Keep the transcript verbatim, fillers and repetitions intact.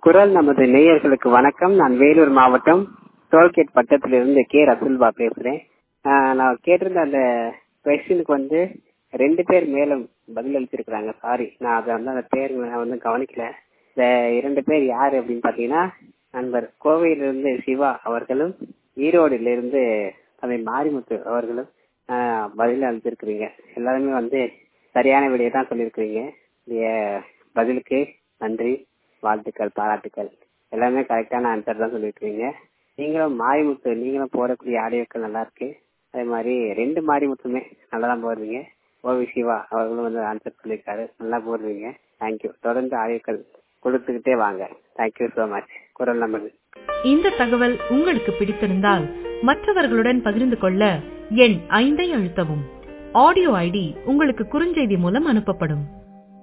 குரல் நமது நேயர்களுக்கு வணக்கம். நான் வேலூர் மாவட்டம் டோல்கேட் பக்கத்திலிருந்து கே ரசுல்பா பேசுறேன். ஆஹ் நான் கேட்டிருந்த அந்த கொஸ்டினுக்கு வந்து ரெண்டு பேர் மேலும் பதில் அளிச்சிருக்கிறாங்க. சாரி, நான் அதை வந்து அந்த பேர் நான் வந்து கவனிக்கல. இந்த இரண்டு பேர் யாரு அப்படின்னு பாத்தீங்கன்னா, நண்பர் கோவையிலிருந்து சிவா அவர்களும் ஈரோடிலிருந்து அதை மாரிமுத்து அவர்களும் ஆஹ் பதில் அளிச்சிருக்கிறீங்க. எல்லாருமே வந்து சரியான விடையை தான் சொல்லியிருக்கிறீங்க. பதிலுக்கு நன்றி, வாழ்த்துக்கள், பாராட்டுக்கள். எல்லாமே கரெக்டான ஆன்சர் தான் சொல்லியிருக்கீங்க. நீங்களும் மாரிமுத்து நீங்களும் போடக்கூடிய ஆடியோக்கள் நல்லா இருக்கு. அதே மாதிரி ரெண்டு மாரிமுத்துமே நல்லா தான் போடுறீங்க. ஓவி சிவா அவர்களும் வந்து ஆன்சர் சொல்லியிருக்காரு, நல்லா போடுறீங்க. தேங்க்யூ. தொடர்ந்து ஆடியோக்கள் கொடுத்துக்கிட்டே வாங்க. Thank you so much. குரல் நம்பர். இந்த தகவல் உங்களுக்கு பிடித்திருந்தால் மற்றவர்களுடன் பகிர்ந்து கொள்ள எண் ஐந்தை அழுத்தவும். ஆடியோ ஐடி உங்களுக்கு குறுஞ்செய்தி மூலம் அனுப்பப்படும்.